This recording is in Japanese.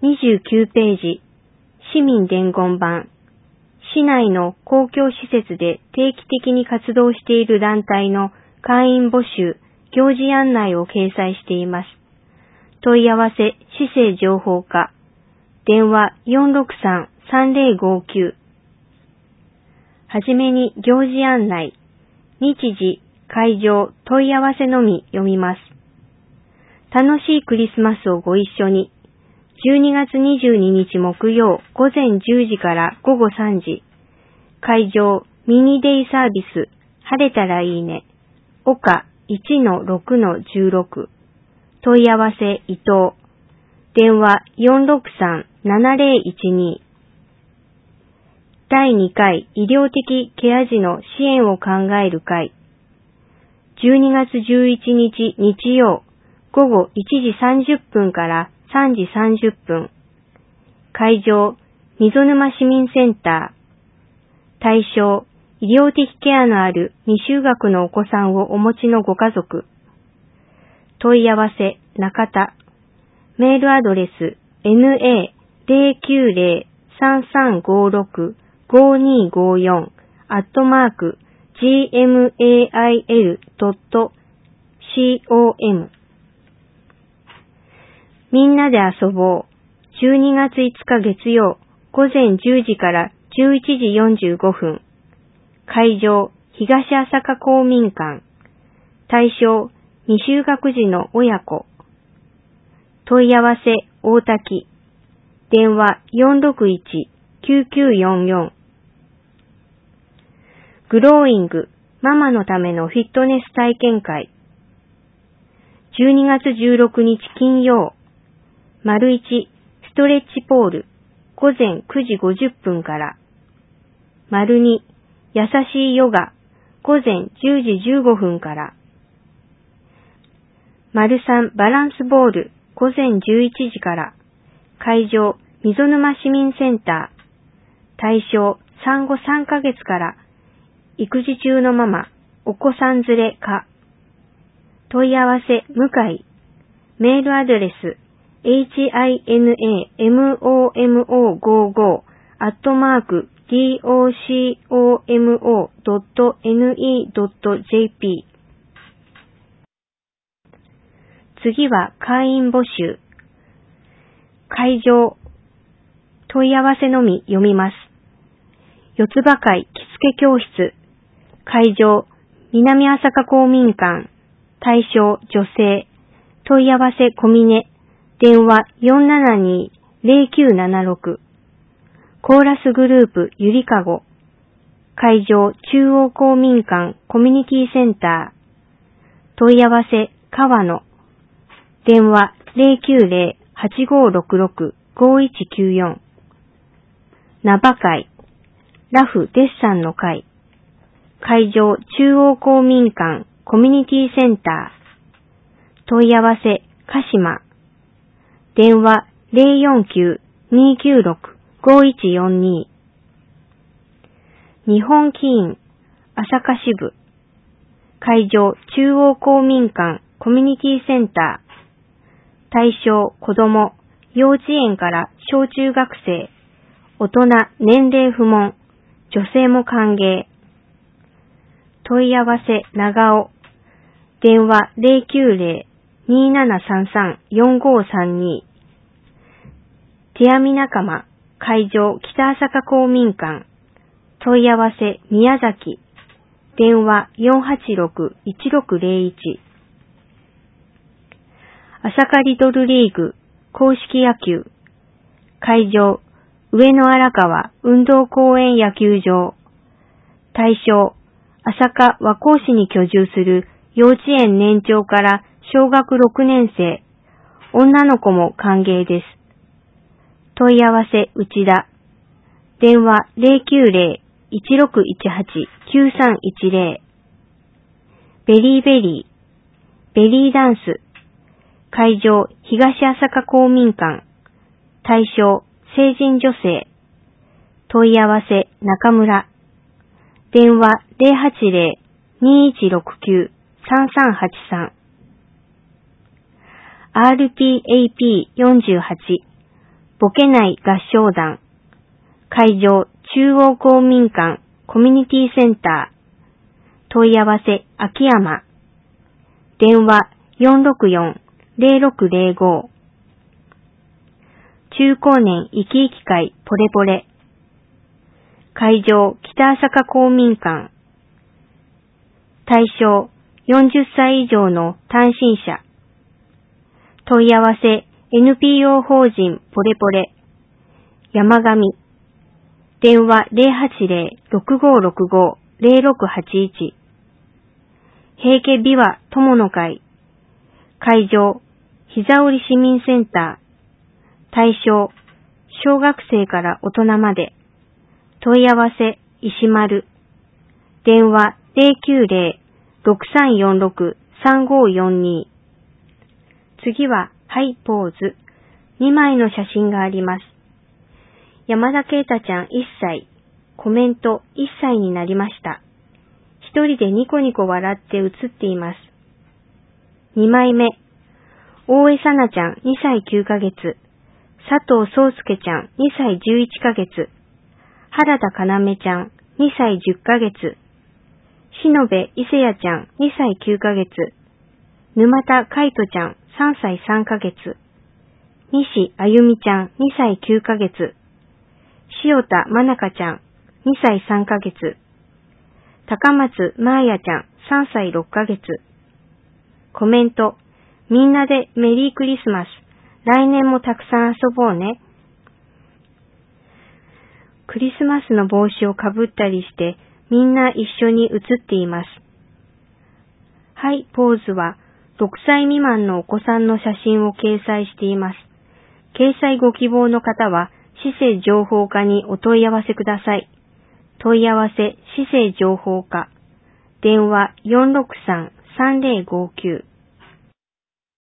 29ページ、市民伝言板。市内の公共施設で定期的に活動している団体の会員募集、行事案内を掲載しています。問い合わせ、市政情報課。電話463-3059。はじめに行事案内。日時、会場、問い合わせのみ読みます。楽しいクリスマスをご一緒に。12月22日木曜午前10時から午後3時。会場、ミニデイサービス、晴れたらいいね。岡 1-6-16。問い合わせ、伊藤。電話463-7012。第2回医療的ケア児の支援を考える会。12月11日日曜午後1時30分から3時30分。会場、溝沼市民センター。対象、医療的ケアのある未就学のお子さんをお持ちのご家族。問い合わせ、中田。メールアドレス、na-33563-gmail.com。みんなで遊ぼう。12月5日月曜午前10時から11時45分。会場、東朝霞公民館。対象、未就学児の親子。問い合わせ、大滝。電話461-9944。グローイング、ママのためのフィットネス体験会。12月16日金曜。丸1、ストレッチポール、午前9時50分から。丸2、優しいヨガ、午前10時15分から。丸3、バランスボール、午前11時から。会場、溝沼市民センター。対象、産後3ヶ月から。育児中のママ、お子さん連れか。問い合わせ、向井。メールアドレス、hinamomo55@docomo.ne.jp。次は会員募集。会場、問い合わせのみ読みます。四つ葉会着付け教室。会場、南朝霞公民館。対象、女性。問い合わせ、小峰。電話472-0976。コーラスグループ、ゆりかご。会場、中央公民館コミュニティセンター。問い合わせ、川野。電話090-8566-5194。ナバ会。ラフデッサンの会。会場、中央公民館コミュニティセンター。問い合わせ、鹿島。電話049-296-5142。日本棋院、朝霞支部。会場、中央公民館コミュニティセンター。対象、子供、幼稚園から小中学生。大人、年齢不問。女性も歓迎。問い合わせ、長尾。電話090-2733-4532。手編み仲間、会場、北朝霞公民館。問い合わせ、宮崎。電話486-1601。朝霞リトルリーグ、公式野球。会場、上野荒川運動公園野球場。対象、朝霞和光市に居住する幼稚園年長から小学6年生。女の子も歓迎です。問い合わせ、内田。電話090-1618-9310。ベリーベリー。ベリーダンス。会場、東朝霞公民館。対象、成人女性。問い合わせ、中村。電話080-2169-3383。RTAP48。 ボケない合唱団。会場、中央公民館コミュニティセンター。問い合わせ、秋山。電話、464-0605。中高年生き生き会ポレポレ。会場、北朝霞公民館。対象、40歳以上の単身者。問い合わせ、NPO 法人ポレポレ。山上。電話080-6565-0681。平家美和友の会。会場、膝折市民センター。対象、小学生から大人まで。問い合わせ、石丸。電話090-6346-3542。次は、はい、ポーズ。2枚の写真があります。山田啓太ちゃん1歳。コメント1歳になりました。一人でニコニコ笑って写っています。2枚目。大江さなちゃん2歳9ヶ月。佐藤宗介ちゃん2歳11ヶ月。原田かなめちゃん2歳10ヶ月。篠部伊勢谷ちゃん2歳9ヶ月。沼田海斗ちゃん3歳3ヶ月。西あゆみちゃん2歳9ヶ月。塩田まなかちゃん2歳3ヶ月。高松まーやちゃん3歳6ヶ月。コメント、みんなでメリークリスマス。来年もたくさん遊ぼうね。クリスマスの帽子をかぶったりしてみんな一緒に写っています。はい、ポーズは6歳未満のお子さんの写真を掲載しています。掲載ご希望の方は市政情報課にお問い合わせください。問い合わせ市政情報課。電話463-3059。